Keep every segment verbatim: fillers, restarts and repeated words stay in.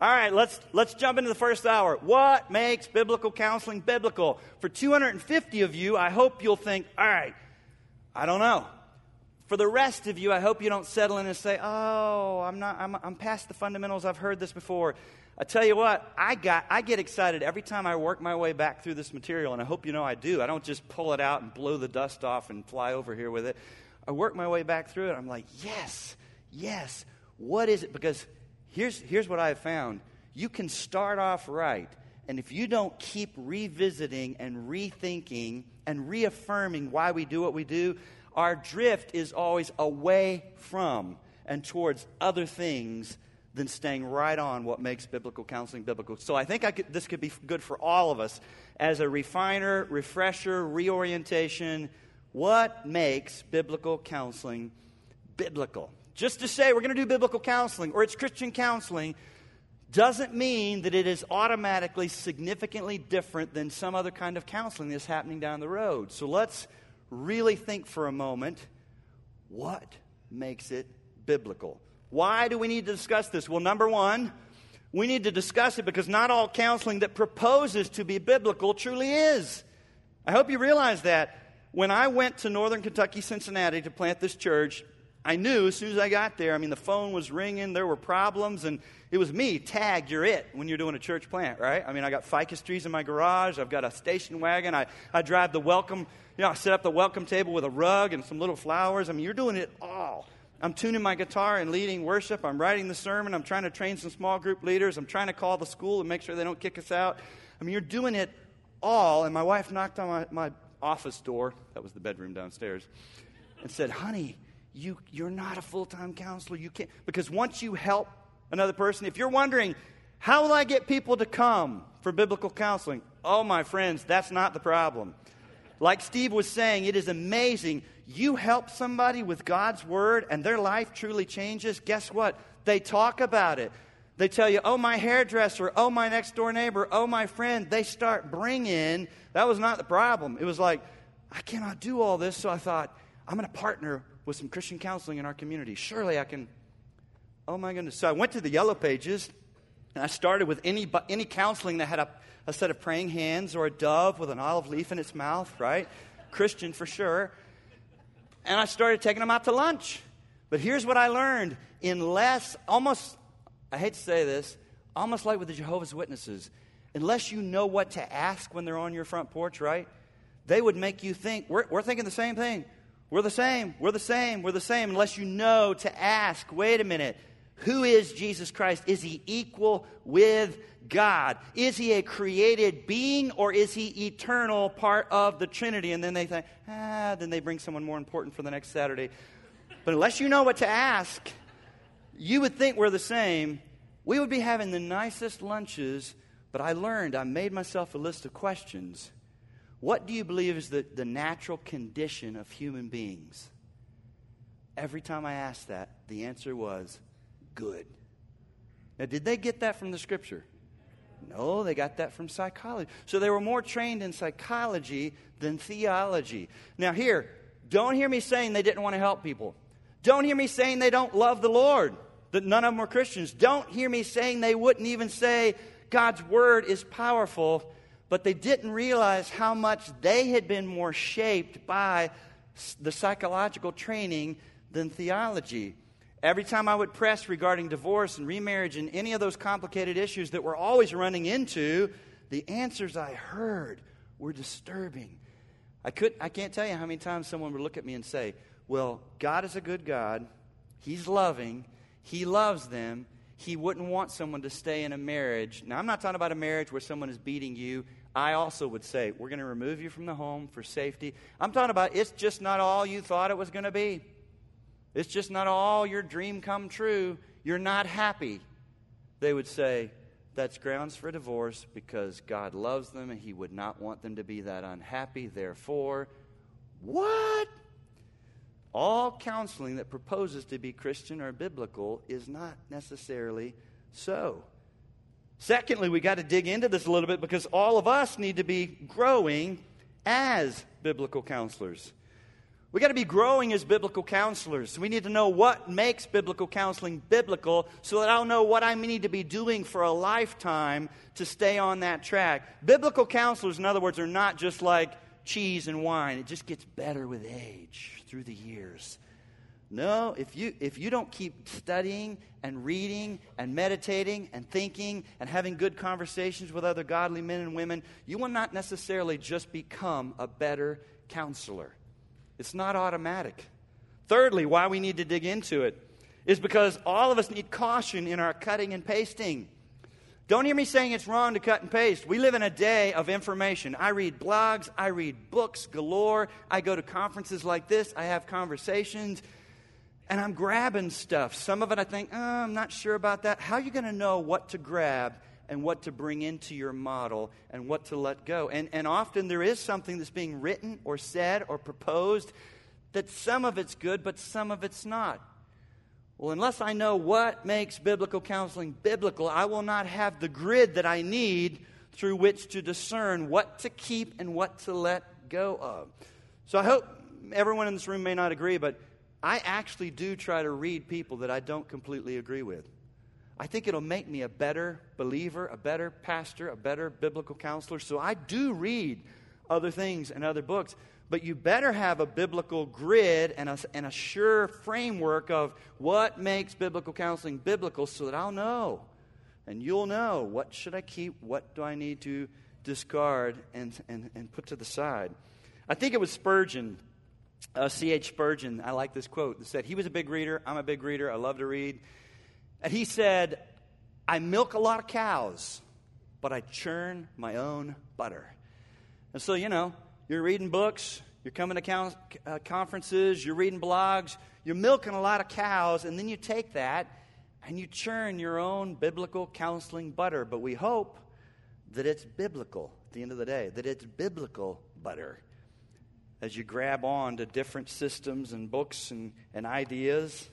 All right, let's let's jump into the first hour. What makes biblical counseling biblical? For two hundred fifty of you, I hope you'll think, all right, I don't know. For the rest of you, I hope you don't settle in and say, oh, I'm not I'm I'm past the fundamentals. I've heard this before. I tell you what, I got I get excited every time I work my way back through this material, and I hope you know I do. I don't just pull it out and blow the dust off and fly over here with it. I work my way back through it. I'm like, yes, yes. What is it? Because here's here's what I've found. You can start off right, and if you don't keep revisiting and rethinking and reaffirming why we do what we do, our drift is always away from and towards other things than staying right on what makes biblical counseling biblical. So I think I could, this could be good for all of us as a refiner, refresher, reorientation. What makes biblical counseling biblical? Just to say we're going to do biblical counseling or it's Christian counseling doesn't mean that it is automatically significantly different than some other kind of counseling that's happening down the road. So let's really think for a moment, what makes it biblical? Why do we need to discuss this? Well, number one, we need to discuss it because not all counseling that proposes to be biblical truly is. I hope you realize that. When I went to Northern Kentucky, Cincinnati to plant this church, I knew as soon as I got there, I mean, the phone was ringing, there were problems, and it was me, tag, you're it, when you're doing a church plant, right? I mean, I got ficus trees in my garage, I've got a station wagon, I, I drive the welcome, you know, I set up the welcome table with a rug and some little flowers. I mean, you're doing it all. I'm tuning my guitar and leading worship, I'm writing the sermon, I'm trying to train some small group leaders, I'm trying to call the school and make sure they don't kick us out. I mean, you're doing it all, and my wife knocked on my, my office door, that was the bedroom downstairs, and said, honey, you, you're not a full-time counselor. You can't, because once you help another person, if you're wondering, how will I get people to come for biblical counseling? Oh, my friends, that's not the problem. Like Steve was saying, it is amazing. You help somebody with God's word and their life truly changes. Guess what? They talk about it. They tell you, oh, my hairdresser, oh, my next door neighbor, oh, my friend. They start bringing. That was not the problem. It was like, I cannot do all this. So I thought, I'm going to partner with some Christian counseling in our community. Surely I can. Oh, my goodness. So I went to the Yellow Pages, and I started with any any counseling that had a, a set of praying hands or a dove with an olive leaf in its mouth, right? Christian for sure. And I started taking them out to lunch. But here's what I learned. Unless, almost, I hate to say this, almost like with the Jehovah's Witnesses, unless you know what to ask when they're on your front porch, right? They would make you think, we're, we're thinking the same thing. We're the same, we're the same, we're the same, unless you know to ask, wait a minute, who is Jesus Christ? Is he equal with God? Is he a created being or is he eternal, part of the Trinity? And then they think, ah, then they bring someone more important for the next Saturday. But unless you know what to ask, you would think we're the same. We would be having the nicest lunches, but I learned, I made myself a list of questions. What do you believe is the, the natural condition of human beings? Every time I asked that, the answer was good. Now, did they get that from the Scripture? No, they got that from psychology. So they were more trained in psychology than theology. Now here, don't hear me saying they didn't want to help people. Don't hear me saying they don't love the Lord, that none of them were Christians. Don't hear me saying they wouldn't even say God's Word is powerful. But they didn't realize how much they had been more shaped by the psychological training than theology. Every time I would press regarding divorce and remarriage and any of those complicated issues that we're always running into, the answers I heard were disturbing. I could, I can't tell you how many times someone would look at me and say, well, God is a good God. He's loving. He loves them. He wouldn't want someone to stay in a marriage. Now, I'm not talking about a marriage where someone is beating you. I also would say, we're going to remove you from the home for safety. I'm talking about it's just not all you thought it was going to be. It's just not all your dream come true. You're not happy. They would say, that's grounds for divorce because God loves them and he would not want them to be that unhappy. Therefore, what? All counseling that proposes to be Christian or biblical is not necessarily so. Secondly, we got to dig into this a little bit because all of us need to be growing as biblical counselors. We got to be growing as biblical counselors. We need to know what makes biblical counseling biblical so that I'll know what I need to be doing for a lifetime to stay on that track. Biblical counselors, in other words, are not just like cheese and wine. It just gets better with age through the years. No, if you if you don't keep studying and reading and meditating and thinking and having good conversations with other godly men and women, you will not necessarily just become a better counselor. It's not automatic. Thirdly, why we need to dig into it is because all of us need caution in our cutting and pasting. Don't hear me saying it's wrong to cut and paste. We live in a day of information. I read blogs, I read books galore, I go to conferences like this, I have conversations, and I'm grabbing stuff. Some of it I think, oh, I'm not sure about that. How are you going to know what to grab and what to bring into your model and what to let go? And, and often there is something that's being written or said or proposed that some of it's good, but some of it's not. Well, unless I know what makes biblical counseling biblical, I will not have the grid that I need through which to discern what to keep and what to let go of. So I hope everyone in this room may not agree, but I actually do try to read people that I don't completely agree with. I think it'll make me a better believer, a better pastor, a better biblical counselor. So I do read other things and other books. But you better have a biblical grid and a, and a sure framework of what makes biblical counseling biblical so that I'll know. And you'll know what should I keep, what do I need to discard and, and, and put to the side. I think it was Spurgeon, uh, C H Spurgeon. I like this quote. That said, he was a big reader. I'm a big reader. I love to read. And he said, I milk a lot of cows, but I churn my own butter. And so, you know, you're reading books, you're coming to con- uh, conferences, you're reading blogs, you're milking a lot of cows, and then you take that and you churn your own biblical counseling butter. But we hope that it's biblical at the end of the day, that it's biblical butter as you grab on to different systems and books and, and ideas.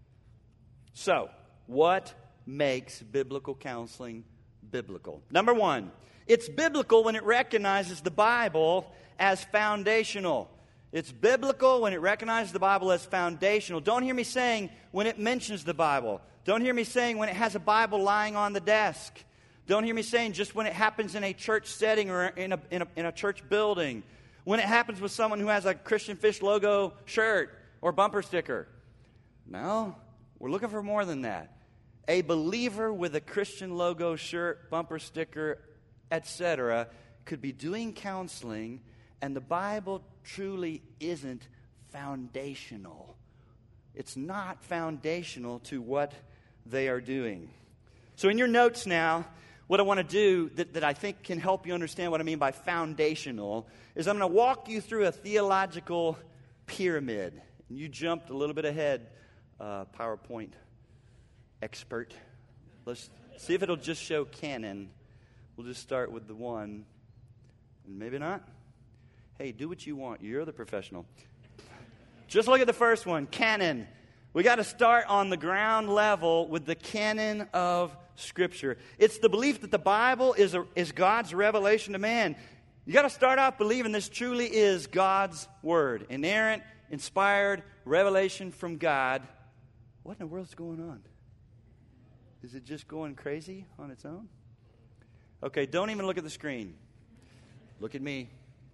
So, what makes biblical counseling biblical? Number one, it's biblical when it recognizes the Bible as foundational. It's biblical when it recognizes the Bible as foundational. Don't hear me saying when it mentions the Bible. Don't hear me saying when it has a Bible lying on the desk. Don't hear me saying just when it happens in a church setting or in a, in a, in a church building. When it happens with someone who has a Christian Fish logo shirt or bumper sticker. No, we're looking for more than that. A believer with a Christian logo shirt, bumper sticker, et cetera could be doing counseling, and the Bible truly isn't foundational. It's not foundational to what they are doing. So in your notes now, what I want to do that, that I think can help you understand what I mean by foundational is I'm going to walk you through a theological pyramid. And you jumped a little bit ahead, uh, PowerPoint expert. Let's see if it'll just show canon. We'll just start with the one. And maybe not. Hey, do what you want. You're the professional. Just look at the first one, canon. We got to start on the ground level with the canon of Scripture. It's the belief that the Bible is, a, is God's revelation to man. You got to start off believing this truly is God's Word. Inerrant, inspired, revelation from God. What in the world's going on? Is it just going crazy on its own? Okay, don't even look at the screen. Look at me.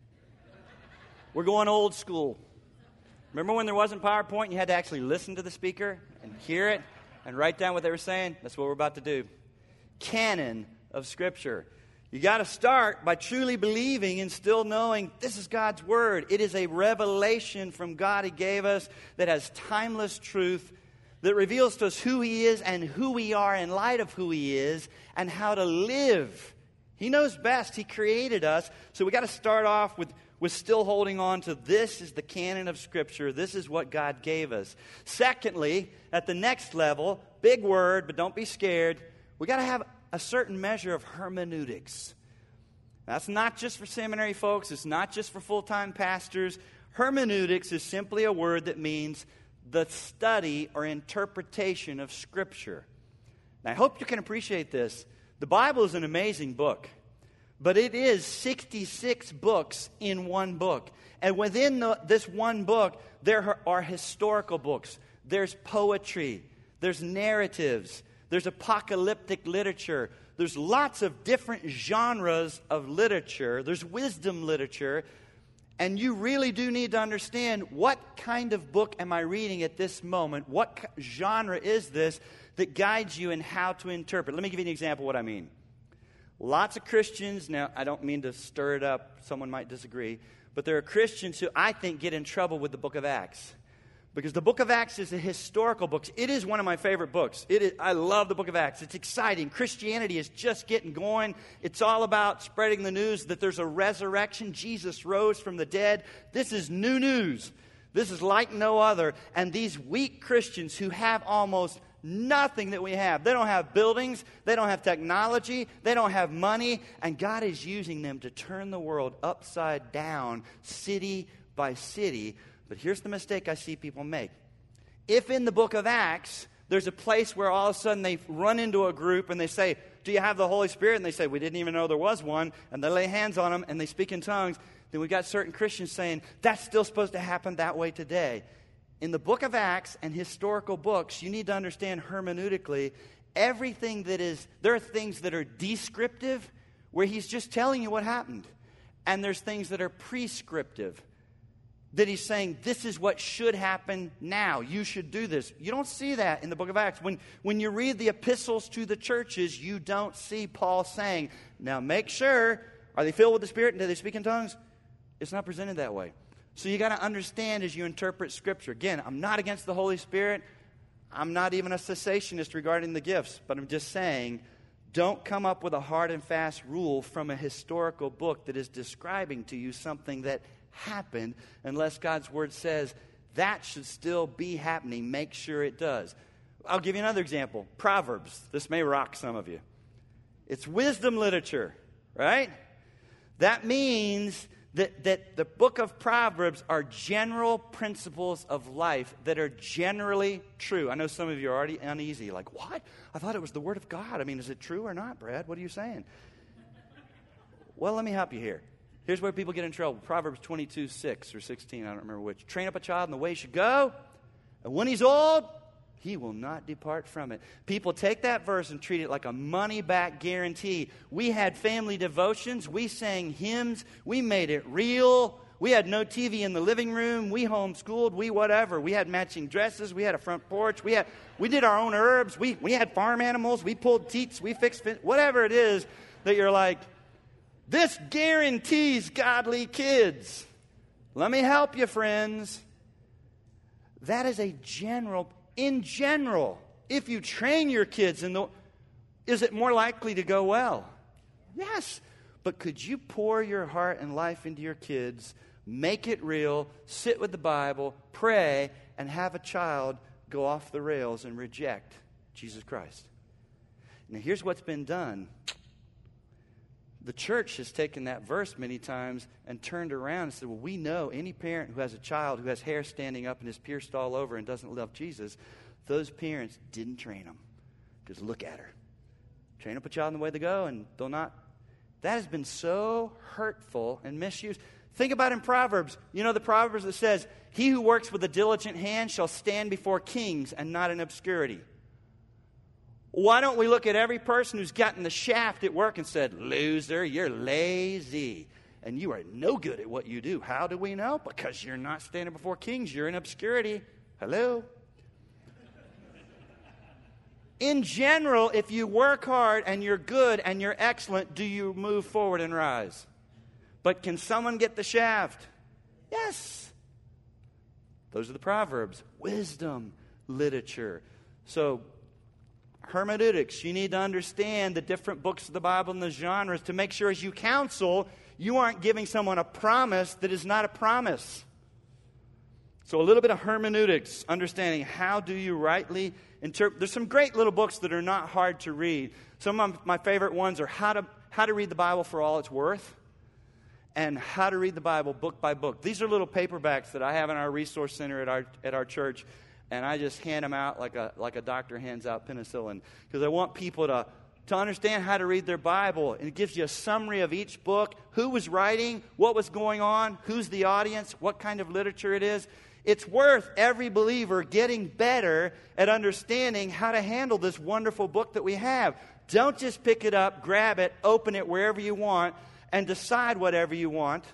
We're going old school. Remember when there wasn't PowerPoint and you had to actually listen to the speaker and hear it and write down what they were saying? That's what we're about to do. Canon of Scripture. You got to start by truly believing and still knowing this is God's Word. It is a revelation from God He gave us that has timeless truth, that reveals to us who He is and who we are in light of who He is and how to live. He knows best. He created us. So we got to start off with, with still holding on to this is the canon of Scripture. This is what God gave us. Secondly, at the next level, big word, but don't be scared, we got to have a certain measure of hermeneutics. That's not just for seminary folks. It's not just for full-time pastors. Hermeneutics is simply a word that means the study or interpretation of Scripture. Now, I hope you can appreciate this. The Bible is an amazing book, But it is sixty-six books in one book. And within the, this one book, there are historical books. There's poetry. There's narratives. There's apocalyptic literature. There's lots of different genres of literature. There's wisdom literature. And you really do need to understand, what kind of book am I reading at this moment? What genre is this that guides you in how to interpret? Let me give you an example of what I mean. Lots of Christians, now I don't mean to stir it up, someone might disagree, but there are Christians who I think get in trouble with the book of Acts. Because the book of Acts is a historical book. It is one of my favorite books. It is, I love the book of Acts. It's exciting. Christianity is just getting going. It's all about spreading the news that there's a resurrection. Jesus rose from the dead. This is new news. This is like no other. And these weak Christians who have almost nothing that we have. They don't have buildings. They don't have technology. They don't have money. And God is using them to turn the world upside down, city by city. But here's the mistake I see people make. If in the book of Acts, there's a place where all of a sudden they run into a group and they say, do you have the Holy Spirit? And they say, we didn't even know there was one. And they lay hands on them and they speak in tongues. Then we got certain Christians saying, that's still supposed to happen that way today. In the book of Acts and historical books, you need to understand hermeneutically, everything that is, there are things that are descriptive, where he's just telling you what happened. And there's things that are prescriptive, that he's saying, this is what should happen now. You should do this. You don't see that in the book of Acts. When, when you read the epistles to the churches, you don't see Paul saying, now make sure, are they filled with the Spirit and do they speak in tongues? It's not presented that way. So you got to understand as you interpret Scripture. Again, I'm not against the Holy Spirit. I'm not even a cessationist regarding the gifts. But I'm just saying, don't come up with a hard and fast rule from a historical book that is describing to you something that happened, unless God's Word says that should still be happening. Make sure it does. I'll give you another example. Proverbs. This may rock some of you. It's wisdom literature, right? That means that, that the book of Proverbs are general principles of life that are generally true. I know some of you are already uneasy, like, what? I thought it was the Word of God. I mean, is it true or not, Brad? What are you saying? Well, let me help you here. Here's where people get in trouble. Proverbs twenty-two, six or sixteen, I don't remember which. Train up a child in the way he should go, and when he's old, he will not depart from it. People take that verse and treat it like a money-back guarantee. We had family devotions. We sang hymns. We made it real. We had no T V in the living room. We homeschooled. We whatever. We had matching dresses. We had a front porch. We had we did our own herbs. We, we had farm animals. We pulled teats. We fixed fin- whatever it is that you're like, this guarantees godly kids. Let me help you, friends. That is a general, in general, if you train your kids, in the, is it more likely to go well? Yes. But could you pour your heart and life into your kids, make it real, sit with the Bible, pray, and have a child go off the rails and reject Jesus Christ? Now, here's what's been done. The church has taken that verse many times and turned around and said, well, we know any parent who has a child who has hair standing up and is pierced all over and doesn't love Jesus, those parents didn't train them. Just look at her. Train up a child in the way they go and they'll not. That has been so hurtful and misused. Think about in Proverbs. You know the Proverbs that says, he who works with a diligent hand shall stand before kings and not in obscurity. Why don't we look at every person who's gotten the shaft at work and said, loser, you're lazy, and you are no good at what you do. How do we know? Because you're not standing before kings. You're in obscurity. Hello? In general, if you work hard and you're good and you're excellent, do you move forward and rise? But can someone get the shaft? Yes. Those are the Proverbs. Wisdom, literature. So, hermeneutics, you need to understand the different books of the Bible and the genres to make sure as you counsel, you aren't giving someone a promise that is not a promise. So a little bit of hermeneutics, understanding how do you rightly interpret. There's some great little books that are not hard to read. Some of my favorite ones are how to, how to read the Bible for all it's worth and how to read the Bible book by book. These are little paperbacks that I have in our resource center at our at our church. And I just hand them out like a like a doctor hands out penicillin because I want people to to understand how to read their Bible. And it gives you a summary of each book, who was writing, what was going on, who's the audience, what kind of literature it is. It's worth every believer getting better at understanding how to handle this wonderful book that we have. Don't just pick it up, grab it, open it wherever you want, and decide whatever you want.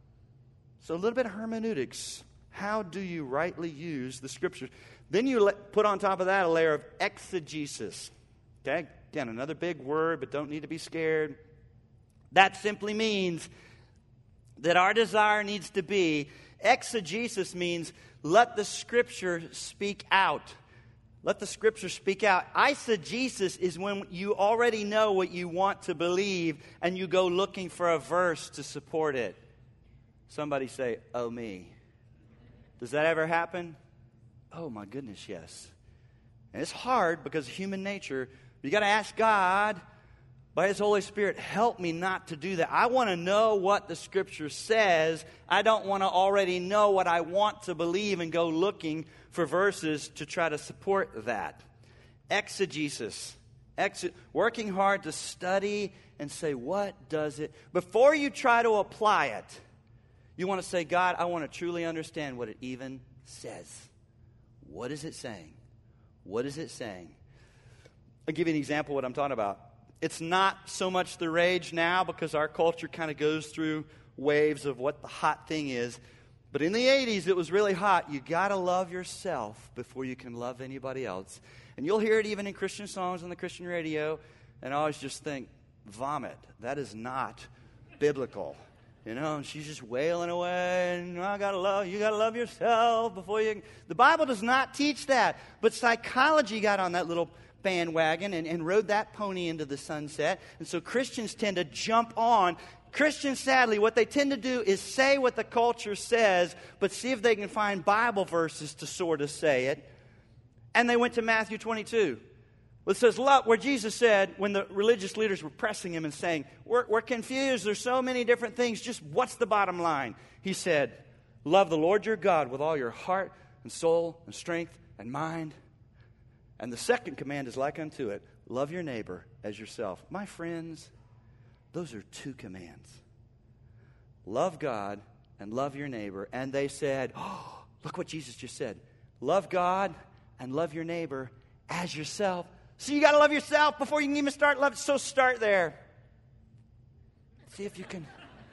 So a little bit of hermeneutics. How do you rightly use the Scriptures? Then you let, put on top of that a layer of exegesis. Okay? Again, another big word, but don't need to be scared. That simply means that our desire needs to be, exegesis means let the Scripture speak out. Let the Scripture speak out. Eisegesis is when you already know what you want to believe and you go looking for a verse to support it. Somebody say, oh me. Does that ever happen? Oh my goodness, yes. And it's hard because of human nature. You got to ask God, by His Holy Spirit, help me not to do that. I want to know what the Scripture says. I don't want to already know what I want to believe and go looking for verses to try to support that. Exegesis. Exe- working hard to study and say, what does it... Before you try to apply it, you want to say, God, I want to truly understand what it even says. What is it saying? What is it saying? I'll give you an example of what I'm talking about. It's not so much the rage now because our culture kind of goes through waves of what the hot thing is. But in the eighties, it was really hot. You got to love yourself before you can love anybody else. And you'll hear it even in Christian songs on the Christian radio. And I always just think, vomit. That is not biblical. You know, and she's just wailing away. And I got to love, you got to love yourself before you can. The Bible does not teach that. But psychology got on that little bandwagon and, and rode that pony into the sunset. And so Christians tend to jump on. Christians, sadly, what they tend to do is say what the culture says, but see if they can find Bible verses to sort of say it. And they went to Matthew twenty-two. It says, love, where Jesus said, when the religious leaders were pressing him and saying, we're, we're confused, there's so many different things, just what's the bottom line? He said, love the Lord your God with all your heart and soul and strength and mind. And the second command is like unto it, love your neighbor as yourself. My friends, those are two commands. Love God and love your neighbor. And they said, oh, look what Jesus just said. Love God and love your neighbor as yourself. So you got to love yourself before you can even start loving. So start there. See if you can.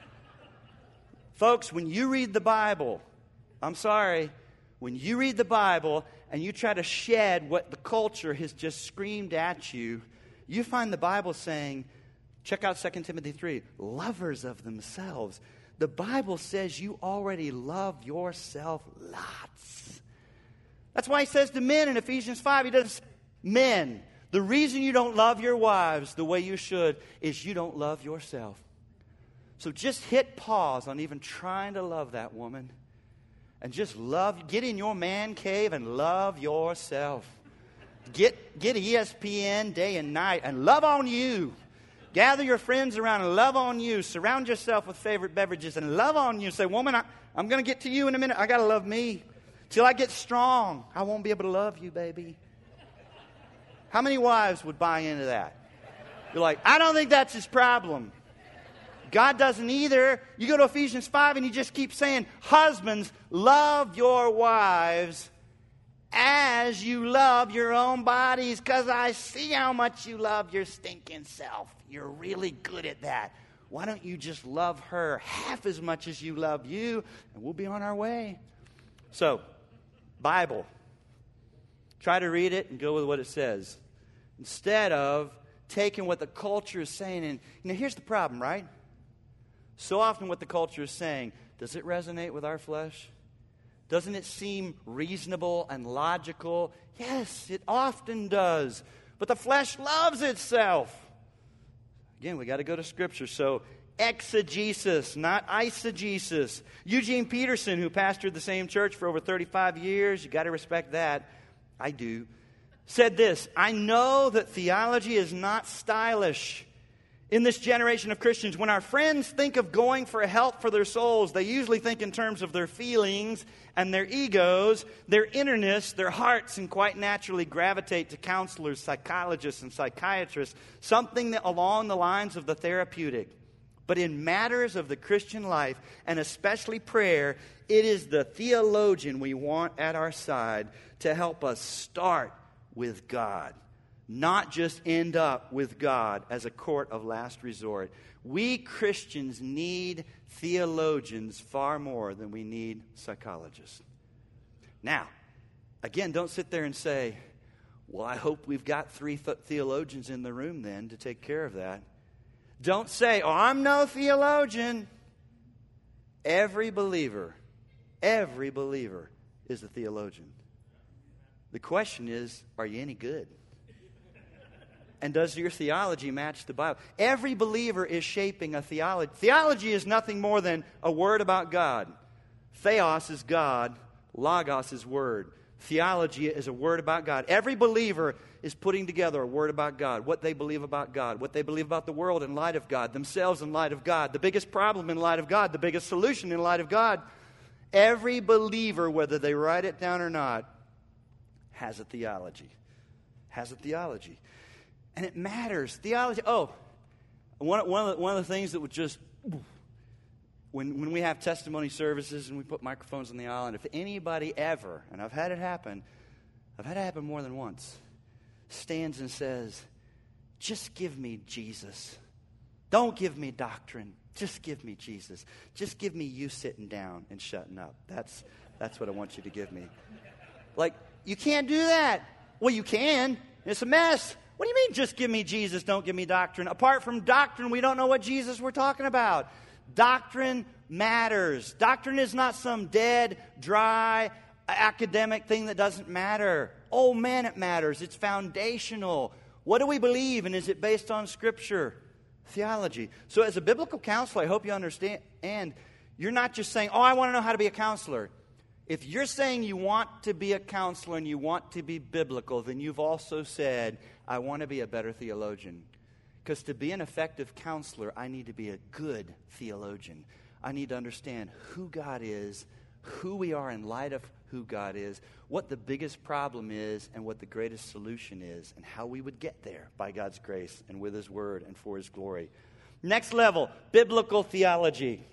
Folks, when you read the Bible, I'm sorry, when you read the Bible and you try to shed what the culture has just screamed at you, you find the Bible saying, check out Second Timothy three, lovers of themselves. The Bible says you already love yourself lots. That's why he says to men in Ephesians five, he doesn't say, men, the reason you don't love your wives the way you should is you don't love yourself. So just hit pause on even trying to love that woman. And just love, get in your man cave and love yourself. Get, get E S P N day and night and love on you. Gather your friends around and love on you. Surround yourself with favorite beverages and love on you. Say, woman, I, I'm going to get to you in a minute. I got to love me. Till I get strong, I won't be able to love you, baby. How many wives would buy into that? You're like, I don't think that's his problem. God doesn't either. You go to Ephesians five and he just keeps saying, husbands, love your wives as you love your own bodies, because I see how much you love your stinking self. You're really good at that. Why don't you just love her half as much as you love you, and we'll be on our way. So, Bible. Try to read it and go with what it says, instead of taking what the culture is saying. And you know, here's the problem, right? So often what the culture is saying, does it resonate with our flesh? Doesn't it seem reasonable and logical? Yes, it often does. But the flesh loves itself. Again, we got to go to Scripture. So, exegesis, not eisegesis. Eugene Peterson, who pastored the same church for over thirty-five years, you got to respect that. I do. Said this, I know that theology is not stylish. In this generation of Christians, when our friends think of going for help for their souls, they usually think in terms of their feelings and their egos, their innerness, their hearts, and quite naturally gravitate to counselors, psychologists, and psychiatrists, something that along the lines of the therapeutic. But in matters of the Christian life, and especially prayer, it is the theologian we want at our side to help us start with God. Not just end up with God as a court of last resort. We Christians need theologians far more than we need psychologists. Now, again, don't sit there and say, well, I hope we've got three th- theologians in the room then to take care of that. Don't say, oh, I'm no theologian. Every believer, every believer is a theologian. The question is, are you any good? And does your theology match the Bible? Every believer is shaping a theology. Theology is nothing more than a word about God. Theos is God. Logos is word. Theology is a word about God. Every believer is putting together a word about God. What they believe about God. What they believe about the world in light of God. Themselves in light of God. The biggest problem in light of God. The biggest solution in light of God. Every believer, whether they write it down or not, has a theology. Has a theology. And it matters. Theology. Oh, one, one, of the, one of the things that would just, when, when we have testimony services and we put microphones on the aisle, and if anybody ever, and I've had it happen, I've had it happen more than once, stands and says, just give me Jesus. Don't give me doctrine. Just give me Jesus. Just give me you sitting down and shutting up. That's, that's what I want you to give me. Like, you can't do that. Well, you can. It's a mess. What do you mean, just give me Jesus, don't give me doctrine? Apart from doctrine, we don't know what Jesus we're talking about. Doctrine matters. Doctrine is not some dead, dry, academic thing that doesn't matter. Oh, man, it matters. It's foundational. What do we believe, and is it based on Scripture? Theology. So as a biblical counselor, I hope you understand, and you're not just saying, oh, I want to know how to be a counselor. If you're saying you want to be a counselor and you want to be biblical, then you've also said, I want to be a better theologian. Because to be an effective counselor, I need to be a good theologian. I need to understand who God is, who we are in light of who God is, what the biggest problem is, and what the greatest solution is, and how we would get there by God's grace and with His Word and for His glory. Next level, biblical theology.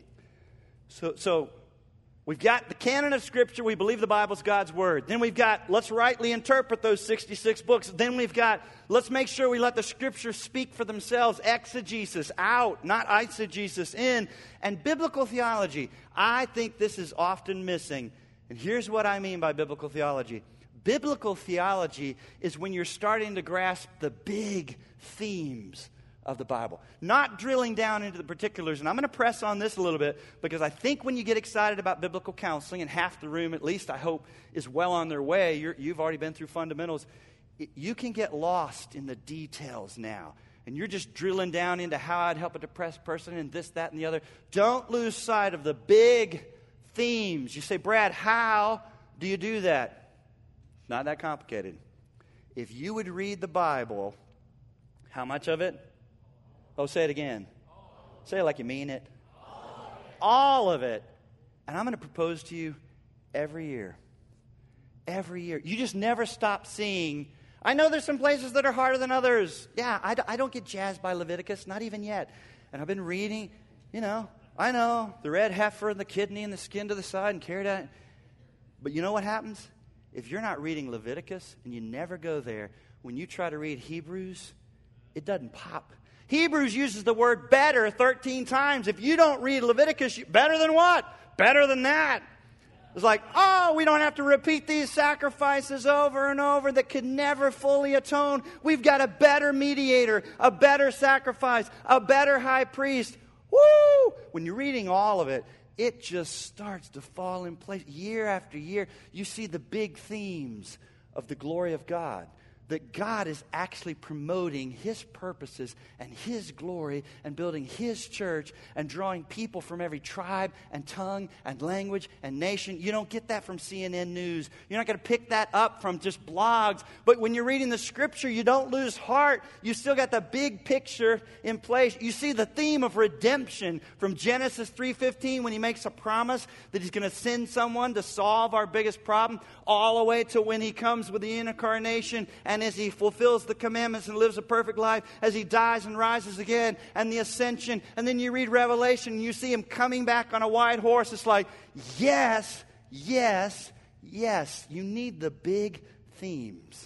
So, so we've got the canon of Scripture. We believe the Bible's God's Word. Then we've got, let's rightly interpret those sixty-six books. Then we've got, let's make sure we let the Scriptures speak for themselves. Exegesis out, not eisegesis in. And biblical theology. I think this is often missing. And here's what I mean by biblical theology. Biblical theology is when you're starting to grasp the big themes of the Bible. Not drilling down into the particulars. And I'm going to press on this a little bit because I think when you get excited about biblical counseling, and half the room at least I hope is well on their way, you're, you've already been through fundamentals, it, you can get lost in the details now. And you're just drilling down into how I'd help a depressed person and this, that, and the other. Don't lose sight of the big themes. You say, Brad, how do you do that? Not that complicated. If you would read the Bible, how much of it? Oh, say it again. Say it like you mean it. All of it. And I'm going to propose to you every year. Every year. You just never stop seeing. I know there's some places that are harder than others. Yeah, I, I don't get jazzed by Leviticus, not even yet. And I've been reading, you know, I know, the red heifer and the kidney and the skin to the side and carried out. But you know what happens? If you're not reading Leviticus and you never go there, when you try to read Hebrews, it doesn't pop. Hebrews uses the word better thirteen times. If you don't read Leviticus, you, better than what? Better than that. It's like, oh, we don't have to repeat these sacrifices over and over that could never fully atone. We've got a better mediator, a better sacrifice, a better high priest. Woo! When you're reading all of it, it just starts to fall in place. Year after year, you see the big themes of the glory of God. that God is actually promoting His purposes and His glory and building His church and drawing people from every tribe and tongue and language and nation. You don't get that from C N N News. You're not going to pick that up from just blogs. But when you're reading the Scripture, you don't lose heart. You still got the big picture in place. You see the theme of redemption from Genesis three fifteen when He makes a promise that He's going to send someone to solve our biggest problem, all the way to when He comes with the incarnation and as He fulfills the commandments and lives a perfect life, as He dies and rises again, and the ascension. And then you read Revelation and you see Him coming back on a white horse. It's like, yes, yes, yes. You need the big themes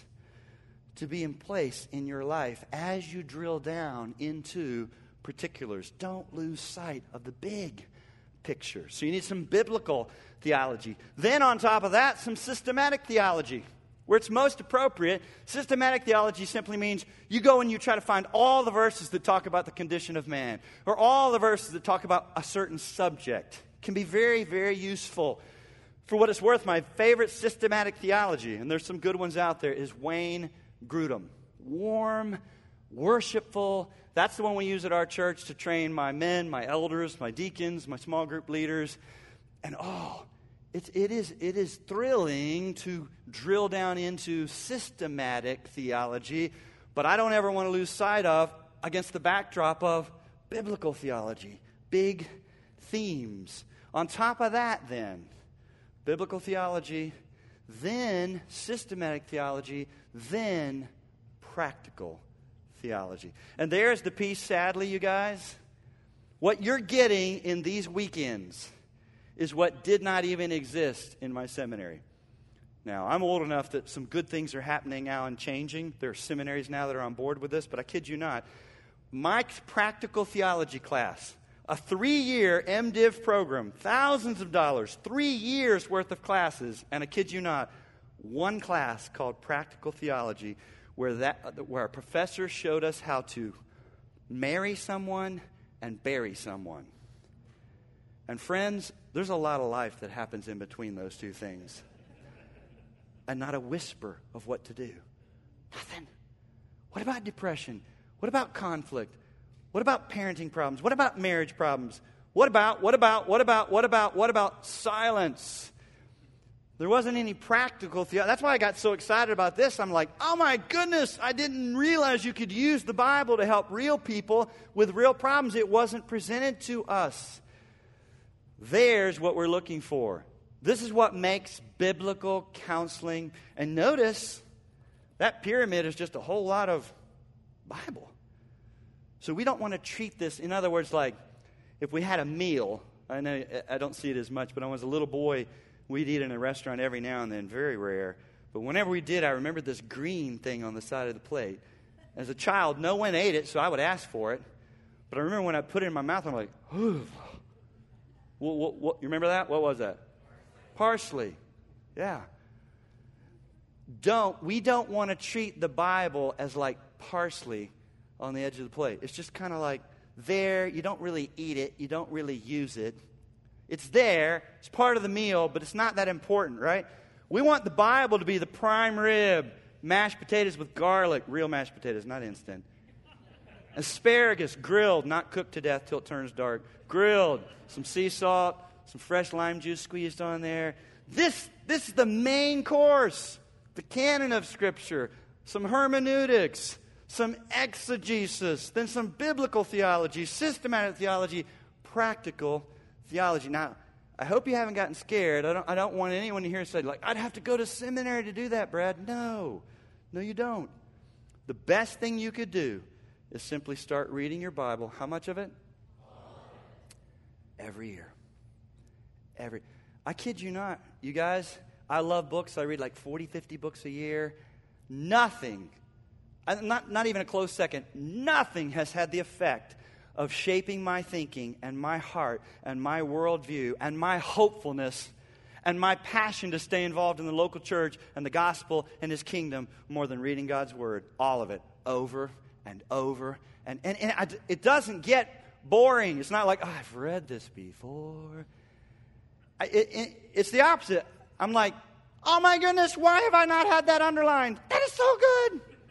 to be in place in your life as you drill down into particulars. Don't lose sight of the big picture. So you need some biblical theology. Then on top of that, some systematic theology. Where it's most appropriate, systematic theology simply means you go and you try to find all the verses that talk about the condition of man, or all the verses that talk about a certain subject. It can be very, very useful. For what it's worth, my favorite systematic theology, and there's some good ones out there, is Wayne Grudem. Warm, worshipful. That's the one we use at our church to train my men, my elders, my deacons, my small group leaders. And oh, It, it, is, it is thrilling to drill down into systematic theology, but I don't ever want to lose sight of, against the backdrop of biblical theology, big themes. On top of that, then, biblical theology, then systematic theology, then practical theology. And there's the piece, sadly, you guys. What you're getting in these weekends is what did not even exist in my seminary. Now, I'm old enough that some good things are happening now and changing. There are seminaries now that are on board with this, but I kid you not. My practical theology class, a three-year MDiv program, thousands of dollars, three years worth of classes, and I kid you not, one class called Practical Theology, where that where a professor showed us how to marry someone and bury someone. And friends, there's a lot of life that happens in between those two things. And not a whisper of what to do. Nothing. What about depression? What about conflict? What about parenting problems? What about marriage problems? What about, what about, what about, what about, what about silence? There wasn't any practical theology. That's why I got so excited about this. I'm like, oh my goodness, I didn't realize you could use the Bible to help real people with real problems. It wasn't presented to us. There's what we're looking for. This is what makes biblical counseling. And notice, that pyramid is just a whole lot of Bible. So we don't want to treat this, in other words, like if we had a meal. I know I don't see it as much, but when I was a little boy, we'd eat in a restaurant every now and then, very rare. But whenever we did, I remember this green thing on the side of the plate. As a child, no one ate it, so I would ask for it. But I remember when I put it in my mouth, I'm like, ooh. What, what, what, you remember that? What was that? Parsley. Yeah. Don't, we don't want to treat the Bible as like parsley on the edge of the plate. It's just kind of like there. You don't really eat it. You don't really use it. It's there. It's part of the meal, but it's not that important, right? We want the Bible to be the prime rib. Mashed potatoes with garlic. Real mashed potatoes, not instant. Asparagus, grilled, not cooked to death till it turns dark. Grilled, some sea salt, some fresh lime juice squeezed on there. This, this is the main course. The canon of Scripture, some hermeneutics, some exegesis, then some biblical theology, systematic theology, practical theology. Now, I hope you haven't gotten scared. I don't, I don't want anyone to hear say, like, I'd have to go to seminary to do that, Brad. No. No, you don't. The best thing you could do is simply start reading your Bible. How much of it? Every year. Every. I kid you not. You guys, I love books. I read like forty, fifty books a year. Nothing, not, not even a close second, nothing has had the effect of shaping my thinking and my heart and my worldview and my hopefulness and my passion to stay involved in the local church and the gospel and His kingdom more than reading God's Word. All of it. Over and over. And, and, and I, it doesn't get boring. It's not like, oh, I've read this before. I, it, it, it's the opposite. I'm like, oh my goodness, why have I not had that underlined? That is so good.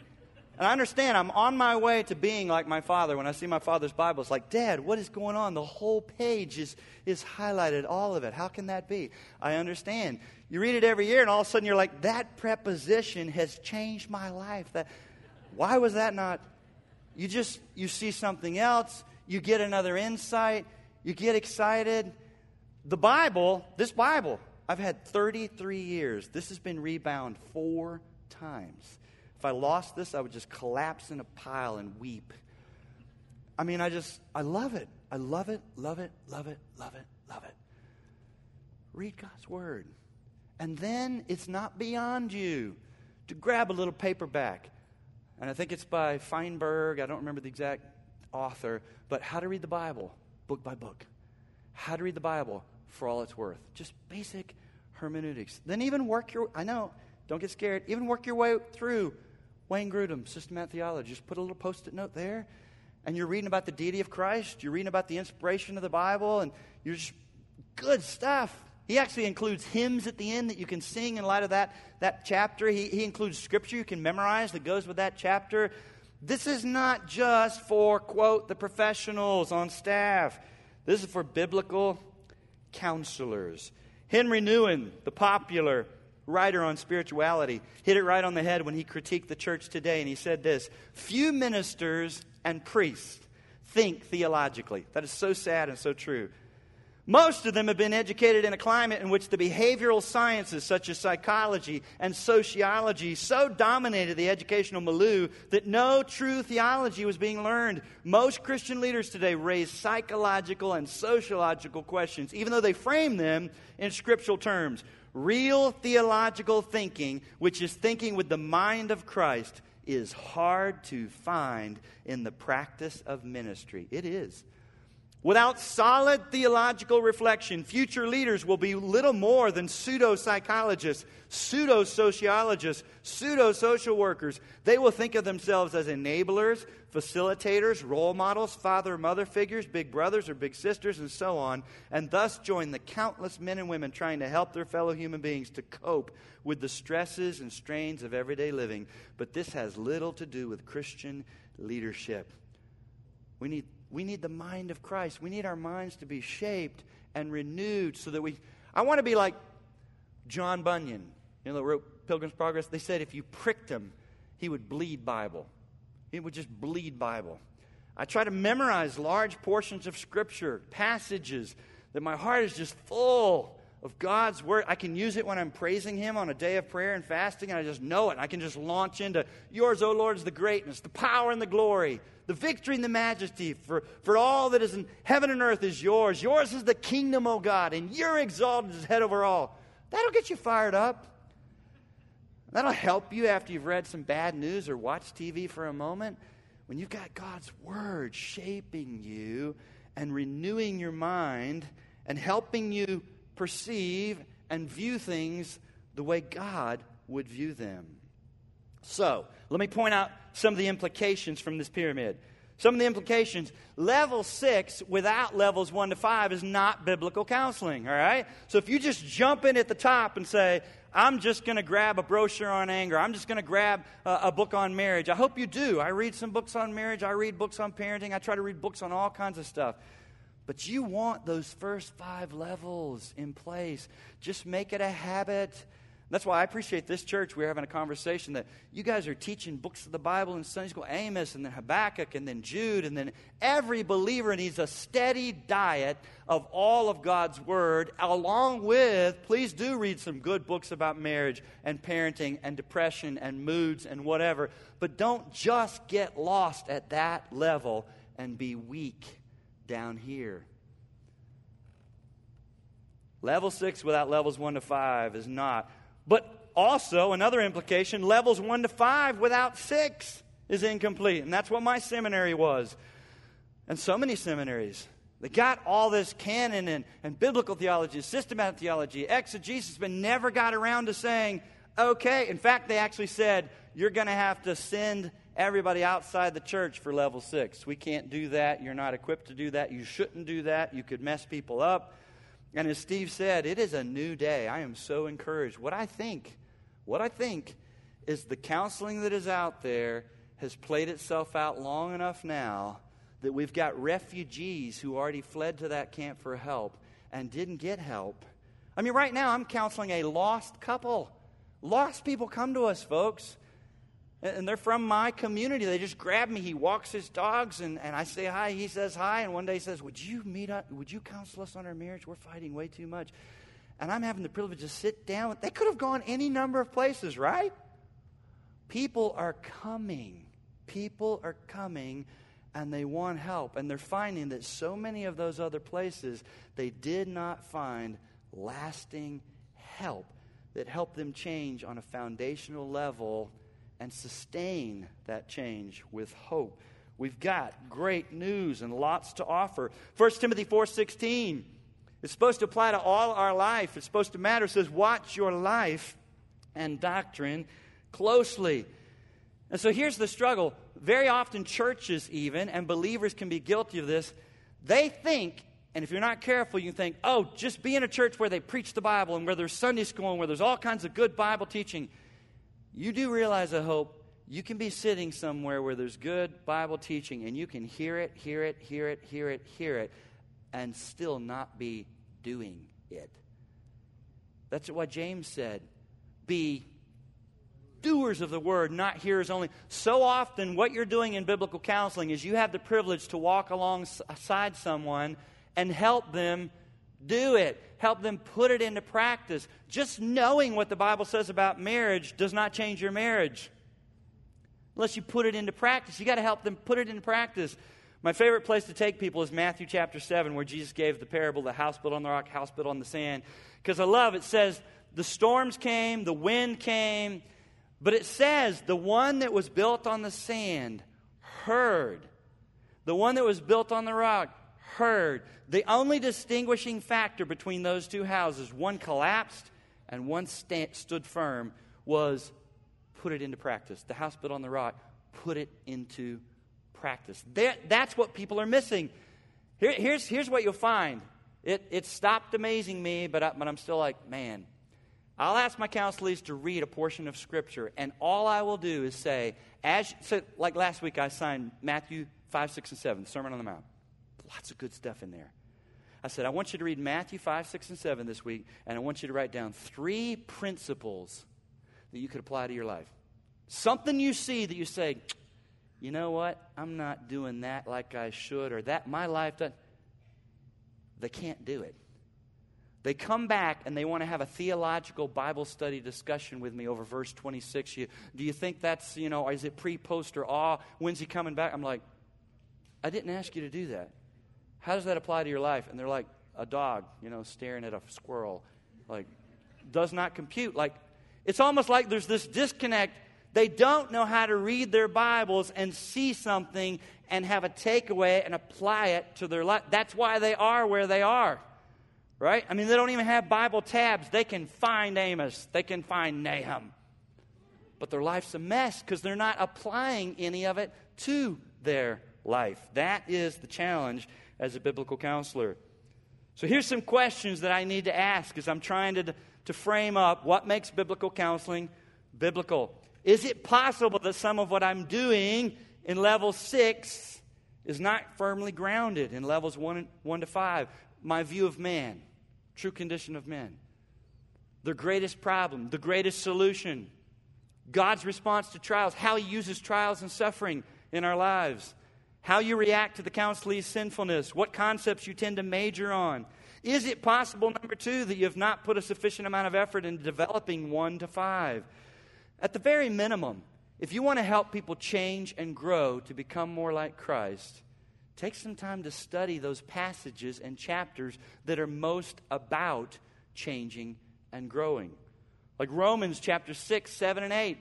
And I understand I'm on my way to being like my father. When I see my father's Bible, it's like, Dad, what is going on? The whole page is, is highlighted, all of it. How can that be? I understand. You read it every year, and all of a sudden you're like, that preposition has changed my life. That, why was that not? You just, you see something else. You get another insight. You get excited. The Bible, this Bible, I've had thirty-three years. This has been rebound four times. If I lost this, I would just collapse in a pile and weep. I mean, I just, I love it. I love it, love it, love it, love it, love it. Read God's Word. And then it's not beyond you to grab a little paperback. And I think it's by Feinberg. I don't remember the exact author. But How to Read the Bible, book by book. How to Read the Bible for all it's worth. Just basic hermeneutics. Then even work your, I know, don't get scared. Even work your way through Wayne Grudem, Systematic Theology. Just put a little post-it note there, and you're reading about the deity of Christ. You're reading about the inspiration of the Bible, and you're just good stuff. He actually includes hymns at the end that you can sing in light of that, that chapter. He, he includes scripture you can memorize that goes with that chapter. This is not just for, quote, the professionals on staff. This is for biblical counselors. Henry Nouwen, the popular writer on spirituality, hit it right on the head when he critiqued the church today, and he said this: few ministers and priests think theologically. That is so sad and so true. Most of them have been educated in a climate in which the behavioral sciences, such as psychology and sociology, so dominated the educational milieu that no true theology was being learned. Most Christian leaders today raise psychological and sociological questions, even though they frame them in scriptural terms. Real theological thinking, which is thinking with the mind of Christ, is hard to find in the practice of ministry. It is. Without solid theological reflection, future leaders will be little more than pseudo-psychologists, pseudo-sociologists, pseudo-social workers. They will think of themselves as enablers, facilitators, role models, father or mother figures, big brothers or big sisters, and so on, and thus join the countless men and women trying to help their fellow human beings to cope with the stresses and strains of everyday living. But this has little to do with Christian leadership. We need We need the mind of Christ. We need our minds to be shaped and renewed so that we... I want to be like John Bunyan, you know, that wrote Pilgrim's Progress. They said if you pricked him, he would bleed Bible. He would just bleed Bible. I try to memorize large portions of Scripture, passages that my heart is just full of God's Word. I can use it when I'm praising Him on a day of prayer and fasting, and I just know it. I can just launch into, yours, O Lord, is the greatness, the power and the glory, the victory and the majesty, for, for all that is in heaven and earth is yours. Yours is the kingdom, O God, and you're exalted as head over all. That'll get you fired up. That'll help you after you've read some bad news or watched T V for a moment. When you've got God's Word shaping you and renewing your mind and helping you perceive and view things the way God would view them. So, let me point out some of the implications from this pyramid. Some of the implications. Level six without levels one to five is not biblical counseling, all right? So if you just jump in at the top and say, I'm just going to grab a brochure on anger, I'm just going to grab a, a book on marriage. I hope you do. I read some books on marriage. I read books on parenting. I try to read books on all kinds of stuff. But you want those first five levels in place. Just make it a habit. That's why I appreciate this church. We're having a conversation that you guys are teaching books of the Bible in Sunday school, Amos and then Habakkuk and then Jude, and then every believer needs a steady diet of all of God's Word, along with, please do read some good books about marriage and parenting and depression and moods and whatever, but don't just get lost at that level and be weak down here. Level six without levels one to five is not. But also, another implication, levels one to five without six is incomplete. And that's what my seminary was. And so many seminaries. They got all this canon and, and biblical theology, systematic theology, exegesis, but never got around to saying, okay. In fact, they actually said, you're going to have to send everybody outside the church for level six. We can't do that. You're not equipped to do that. You shouldn't do that. You could mess people up. And as Steve said, it is a new day. I am so encouraged. What I think, what I think is the counseling that is out there has played itself out long enough now that we've got refugees who already fled to that camp for help and didn't get help. I mean, right now I'm counseling a lost couple. Lost people come to us, folks. And they're from my community. They just grab me. He walks his dogs, and, and I say hi. He says hi. And one day he says, would you meet up? Would you counsel us on our marriage? We're fighting way too much. And I'm having the privilege to sit down. They could have gone any number of places, right? People are coming. People are coming, and they want help. And they're finding that so many of those other places, they did not find lasting help that helped them change on a foundational level and sustain that change with hope. We've got great news and lots to offer. First Timothy four sixteen. It's supposed to apply to all our life. It's supposed to matter. It says, watch your life and doctrine closely. And so here's the struggle. Very often churches even, and believers can be guilty of this, they think, and if you're not careful, you think, oh, just be in a church where they preach the Bible and where there's Sunday school and where there's all kinds of good Bible teaching. You do realize, I hope, you can be sitting somewhere where there's good Bible teaching and you can hear it, hear it, hear it, hear it, hear it, and still not be doing it. That's what James said. Be doers of the word, not hearers only. So often what you're doing in biblical counseling is you have the privilege to walk alongside someone and help them do it. Help them put it into practice. Just knowing what the Bible says about marriage does not change your marriage. Unless you put it into practice. You got to help them put it into practice. My favorite place to take people is Matthew chapter seven, where Jesus gave the parable, the house built on the rock, house built on the sand. Because I love, it says, the storms came, the wind came, but it says the one that was built on the sand heard. The one that was built on the rock heard. The only distinguishing factor between those two houses, one collapsed and one sta- stood firm, was put it into practice. The house built on the rock, put it into practice. There, that's what people are missing. Here, here's, here's what you'll find. It, it stopped amazing me, but, I, but I'm still like, man. I'll ask my counselees to read a portion of Scripture, and all I will do is say, as so like last week I signed Matthew five, six, and seven, Sermon on the Mount. Lots of good stuff in there. I said, I want you to read Matthew five, six, and seven this week, and I want you to write down three principles that you could apply to your life. Something you see that you say, you know what, I'm not doing that like I should, or that my life doesn't. They can't do it. They come back and they want to have a theological Bible study discussion with me over verse twenty-six. You, do you think that's, you know, is it pre, post, or awe? When's he coming back? I'm like, I didn't ask you to do that. How does that apply to your life? And they're like a dog, you know, staring at a squirrel. Like, does not compute. Like, it's almost like there's this disconnect. They don't know how to read their Bibles and see something and have a takeaway and apply it to their life. That's why they are where they are. Right? I mean, they don't even have Bible tabs. They can find Amos. They can find Nahum. But their life's a mess because they're not applying any of it to their life. That is the challenge as a biblical counselor. So here's some questions that I need to ask as I'm trying to, to frame up what makes biblical counseling biblical. Is it possible that some of what I'm doing in level six is not firmly grounded in levels one, one to five? My view of man, true condition of men, their greatest problem, the greatest solution, God's response to trials, how He uses trials and suffering in our lives, how you react to the counselee's sinfulness, what concepts you tend to major on. Is it possible, number two, that you have not put a sufficient amount of effort into developing one to five? At the very minimum, if you want to help people change and grow to become more like Christ, take some time to study those passages and chapters that are most about changing and growing. Like Romans chapter six, seven, and eight.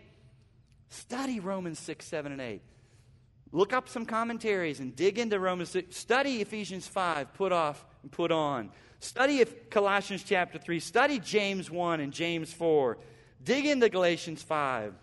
Study Romans six, seven, and eight. Look up some commentaries and dig into Romans six. Study Ephesians five, put off and put on. Study Colossians chapter three. Study James one and James four. Dig into Galatians five.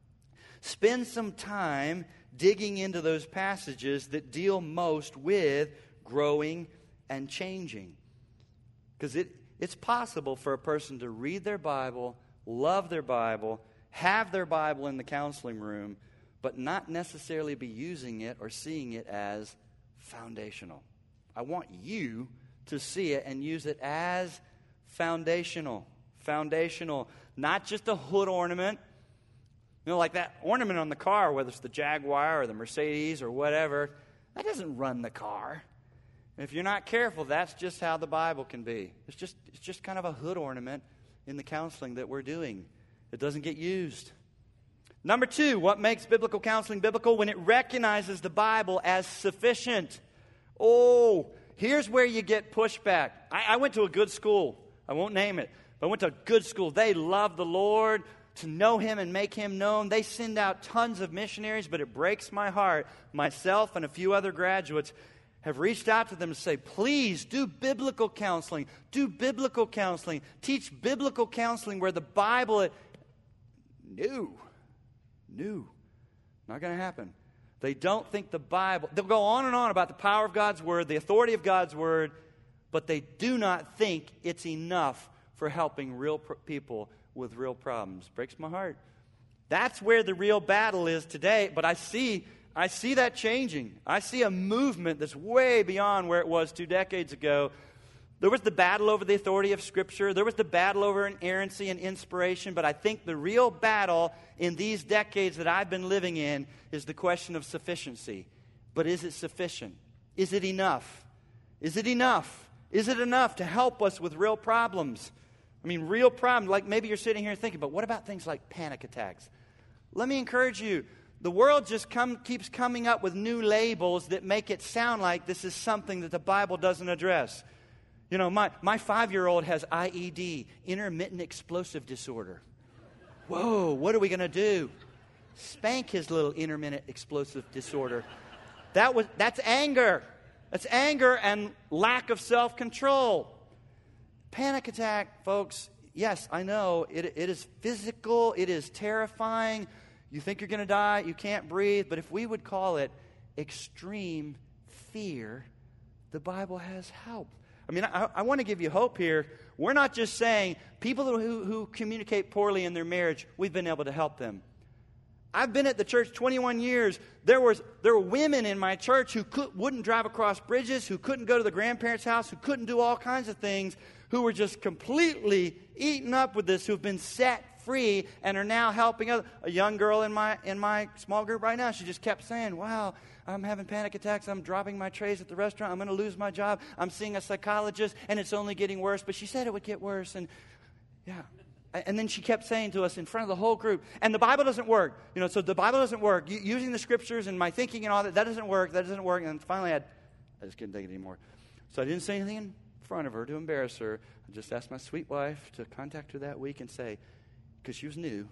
Spend some time digging into those passages that deal most with growing and changing. Because it, it's possible for a person to read their Bible, love their Bible, have their Bible in the counseling room, but not necessarily be using it or seeing it as foundational. I want you to see it and use it as foundational. Foundational. Not just a hood ornament. You know, like that ornament on the car, whether it's the Jaguar or the Mercedes or whatever, that doesn't run the car. And if you're not careful, that's just how the Bible can be. It's just, it's just kind of a hood ornament in the counseling that we're doing. It doesn't get used. Number two, what makes biblical counseling biblical? When it recognizes the Bible as sufficient. Oh, here's where you get pushback. I, I went to a good school. I won't name it, but I went to a good school. They love the Lord, to know Him and make Him known. They send out tons of missionaries, but it breaks my heart. Myself and a few other graduates have reached out to them to say, please do biblical counseling. Do biblical counseling. Teach biblical counseling where the Bible... No. No. Not going to happen. They don't think the Bible... They'll go on and on about the power of God's Word, the authority of God's Word, but they do not think it's enough for helping real pr- people with real problems. Breaks my heart. That's where the real battle is today, but I see... I see that changing. I see a movement that's way beyond where it was two decades ago. There was the battle over the authority of Scripture. There was the battle over inerrancy and inspiration. But I think the real battle in these decades that I've been living in is the question of sufficiency. But is it sufficient? Is it enough? Is it enough? Is it enough to help us with real problems? I mean, real problems. Like maybe you're sitting here thinking, but what about things like panic attacks? Let me encourage you. The world just come, keeps coming up with new labels that make it sound like this is something that the Bible doesn't address. You know, my, my five-year-old has I E D, intermittent explosive disorder. Whoa, what are we going to do? Spank his little intermittent explosive disorder. That was That's anger. That's anger and lack of self-control. Panic attack, folks, yes, I know, it, it is physical, it is terrifying. You think you're going to die, you can't breathe, but if we would call it extreme fear, the Bible has help. I mean, I, I want to give you hope here. We're not just saying people who, who communicate poorly in their marriage, we've been able to help them. I've been at the church twenty-one years. There was there were women in my church who could, wouldn't drive across bridges, who couldn't go to the grandparents' house, who couldn't do all kinds of things, who were just completely eaten up with this, who've been set free and are now helping others. A young girl in my in my small group right now, she just kept saying, wow, I'm having panic attacks. I'm dropping my trays at the restaurant. I'm going to lose my job. I'm seeing a psychologist, and it's only getting worse. But she said it would get worse. And yeah. And then she kept saying to us in front of the whole group, and the Bible doesn't work. You know, so the Bible doesn't work. U- using the Scriptures and my thinking and all that, that doesn't work. That doesn't work. And finally, I, I just couldn't take it anymore. So I didn't say anything in front of her to embarrass her. I just asked my sweet wife to contact her that week and say, because she was new,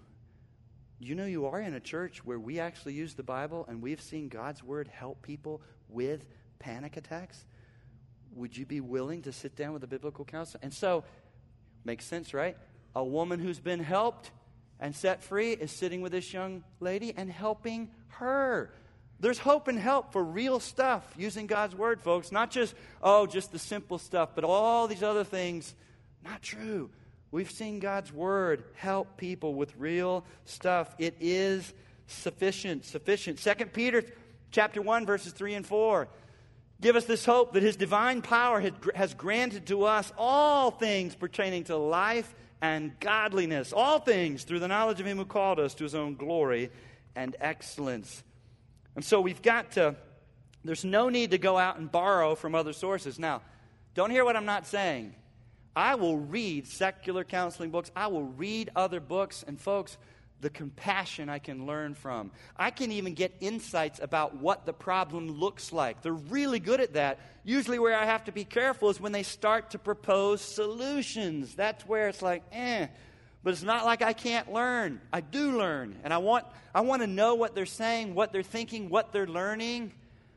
you know you are in a church where we actually use the Bible and we've seen God's Word help people with panic attacks. Would you be willing to sit down with a biblical counselor? And so, makes sense, right? A woman who's been helped and set free is sitting with this young lady and helping her. There's hope and help for real stuff using God's Word, folks. Not just, oh, just the simple stuff, but all these other things. Not true. We've seen God's Word help people with real stuff. It is sufficient, sufficient. Second Peter chapter one, verses three and four. Give us this hope that His divine power has granted to us all things pertaining to life and godliness. All things through the knowledge of Him who called us to His own glory and excellence. And so we've got to, there's no need to go out and borrow from other sources. Now, don't hear what I'm not saying. I will read secular counseling books. I will read other books. And folks, the compassion I can learn from. I can even get insights about what the problem looks like. They're really good at that. Usually where I have to be careful is when they start to propose solutions. That's where it's like, eh. But it's not like I can't learn. I do learn. And I want, I want to know what they're saying, what they're thinking, what they're learning.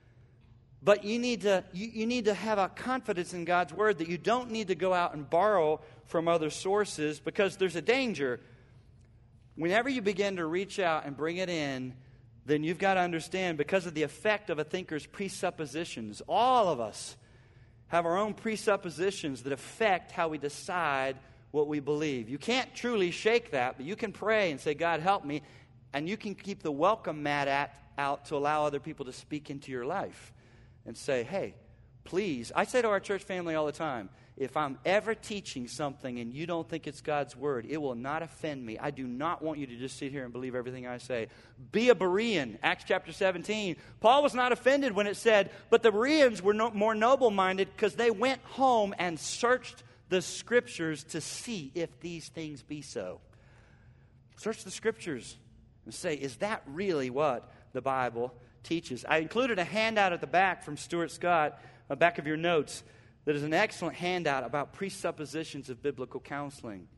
But you need to you, you need to have a confidence in God's Word that you don't need to go out and borrow from other sources, because there's a danger. Whenever you begin to reach out and bring it in, then you've got to understand, because of the effect of a thinker's presuppositions, all of us have our own presuppositions that affect how we decide what we believe. You can't truly shake that, but you can pray and say, God, help me. And you can keep the welcome mat at, out to allow other people to speak into your life and say, hey, please. I say to our church family all the time, if I'm ever teaching something and you don't think it's God's word, it will not offend me. I do not want you to just sit here and believe everything I say. Be a Berean, Acts chapter seventeen. Paul was not offended when it said, but the Bereans were no, more noble-minded because they went home and searched the Scriptures to see if these things be so. Search the Scriptures and say, is that really what the Bible teaches? I included a handout at the back from Stuart Scott, the back of your notes, that is an excellent handout about presuppositions of biblical counseling.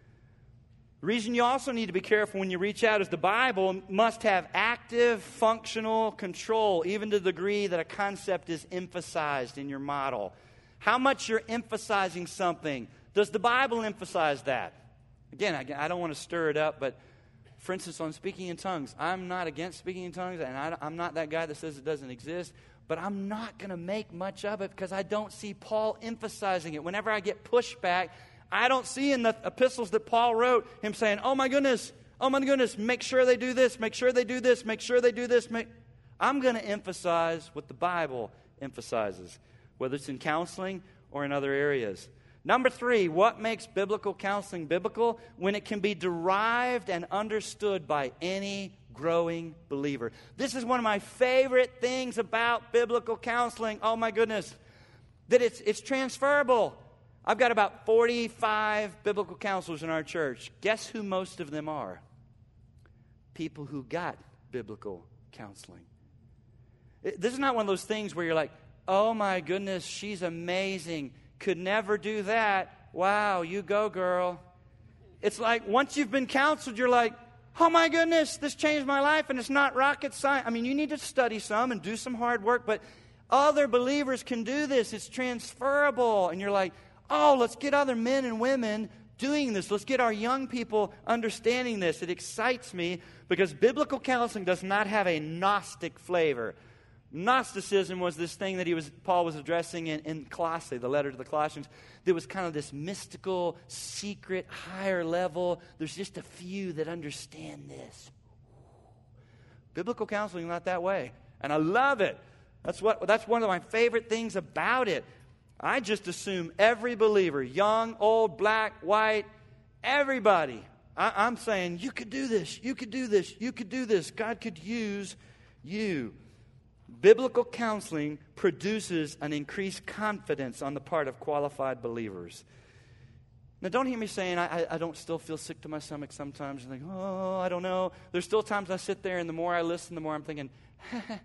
The reason you also need to be careful when you reach out is the Bible must have active, functional control, even to the degree that a concept is emphasized in your model. How much you're emphasizing something. Does the Bible emphasize that? Again, I, I don't want to stir it up, but for instance, on speaking in tongues, I'm not against speaking in tongues, and I, I'm not that guy that says it doesn't exist. But I'm not going to make much of it because I don't see Paul emphasizing it. Whenever I get pushback, I don't see in the epistles that Paul wrote him saying, oh my goodness, oh my goodness, make sure they do this, make sure they do this, make sure they do this. Make... I'm going to emphasize what the Bible emphasizes, whether it's in counseling or in other areas. Number three, what makes biblical counseling biblical? When it can be derived and understood by any growing believer. This is one of my favorite things about biblical counseling. Oh my goodness, that it's it's transferable. I've got about forty-five biblical counselors in our church. Guess who most of them are? People who got biblical counseling. It, this is not one of those things where you're like, oh my goodness, she's amazing. Could never do that. Wow, you go, girl. It's like once you've been counseled, you're like, oh my goodness, this changed my life, and it's not rocket science. I mean, you need to study some and do some hard work, but other believers can do this. It's transferable. And you're like, oh, let's get other men and women doing this. Let's get our young people understanding this. It excites me because biblical counseling does not have a Gnostic flavor. Gnosticism was this thing that he was Paul was addressing in, in Colossae, the letter to the Colossians. There was kind of this mystical, secret, higher level. There's just a few that understand this. Biblical counseling is not that way. And I love it. That's what that's one of my favorite things about it. I just assume every believer, young, old, black, white, everybody. I, I'm saying, you could do this, you could do this, you could do this. God could use you. Biblical counseling produces an increased confidence on the part of qualified believers. Now, don't hear me saying I, I don't still feel sick to my stomach sometimes. I think, oh, I don't know. There's still times I sit there, and the more I listen, the more I'm thinking, and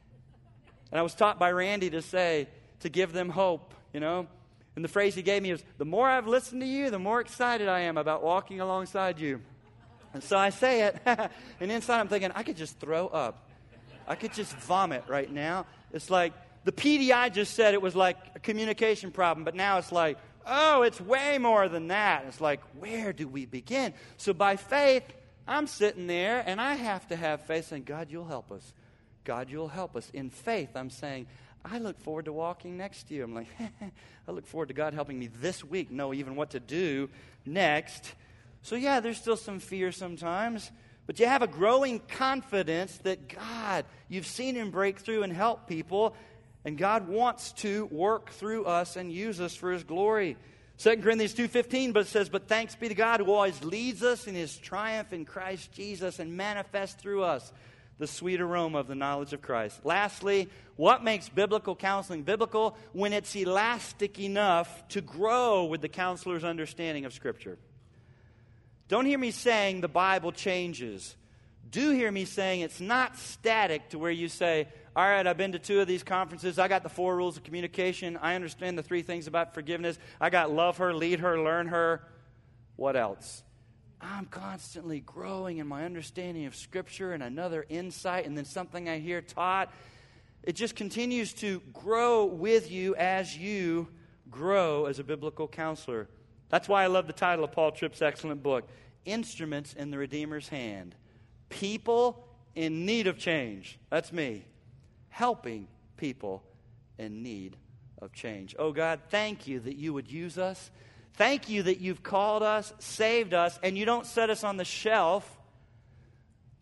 I was taught by Randy to say, to give them hope, you know. And the phrase he gave me is, the more I've listened to you, the more excited I am about walking alongside you. And so I say it, and inside I'm thinking, I could just throw up. I could just vomit right now. It's like the P D I just said it was like a communication problem, but now it's like, oh, it's way more than that. It's like, where do we begin? So by faith, I'm sitting there, and I have to have faith saying, God, you'll help us. God, you'll help us. In faith, I'm saying, I look forward to walking next to you. I'm like, I look forward to God helping me this week know even what to do next. So yeah, there's still some fear sometimes. But you have a growing confidence that God, you've seen Him break through and help people, and God wants to work through us and use us for His glory. Second Corinthians two fifteen, but it says, but thanks be to God who always leads us in His triumph in Christ Jesus and manifests through us the sweet aroma of the knowledge of Christ. Lastly, what makes biblical counseling biblical? When it's elastic enough to grow with the counselor's understanding of Scripture. Don't hear me saying the Bible changes. Do hear me saying it's not static to where you say, all right, I've been to two of these conferences. I got the four rules of communication. I understand the three things about forgiveness. I got love her, lead her, learn her. What else? I'm constantly growing in my understanding of Scripture and another insight and then something I hear taught. It just continues to grow with you as you grow as a biblical counselor. That's why I love the title of Paul Tripp's excellent book, Instruments in the Redeemer's Hand. People in need of change. That's me. Helping people in need of change. Oh God, thank you that you would use us. Thank you that you've called us, saved us, and you don't set us on the shelf.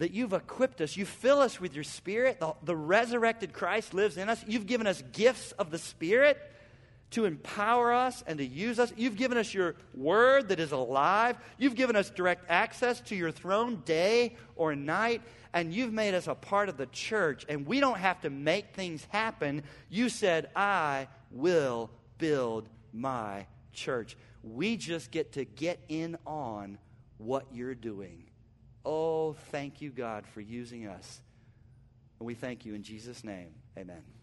that you've equipped us. You fill us with your Spirit. The, the resurrected Christ lives in us. You've given us gifts of the Spirit to empower us and to use us. You've given us your word that is alive. You've given us direct access to your throne day or night. And you've made us a part of the church. And we don't have to make things happen. You said, I will build my church. We just get to get in on what you're doing. Oh, thank you, God, for using us. And we thank you in Jesus' name. Amen.